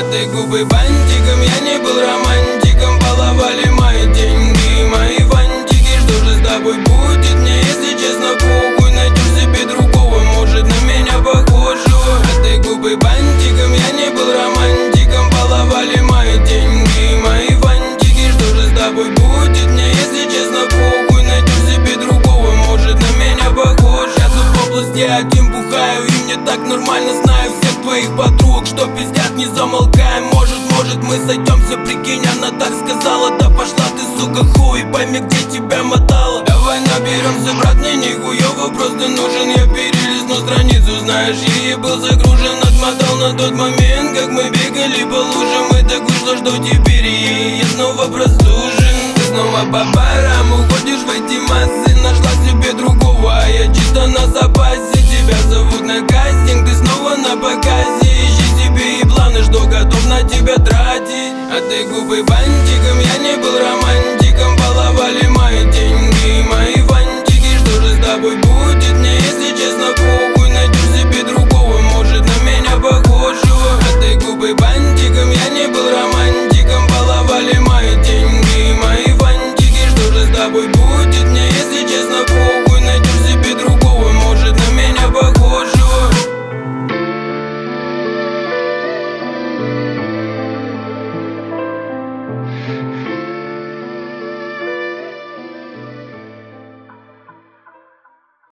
ты губы бантиком, я не был романтиком. Баловали мои деньги, мои фантики. Что же с тобой будет? Мне, если честно, похуй. Найдешь себе другого, может, на меня похожего. А ты губы бантиком, я не был романтиком. Баловали мои деньги, мои фантики. Что же с тобой будет? Мне, если честно, похуй. Найдешь себе другого, может, на меня похож. Я тут в области один бухаю, и мне так нормально. Знаю всех твоих подруг, что пиздят, не замолкаем. Может мы сойдемся, прикинь, она так сказала. Да пошла ты, сука, хуй, пойми, где тебя мотала. Давай наберемся, брат, мне нихуёво просто нужен. Я перелистну страницу, знаешь, я ей был загружен. Отмотал на тот момент, как мы бегали по лужам. И так вышло, что теперь я снова простужен. Ты снова по барам уходишь в эти массы. Нашла себе другого, а я чисто на запасе. Тебя зовут на кастинг, ты снова на показе. Ищи себе и планы, что готов на тебя тратить. А ты губы бантиком, я не был романтиком.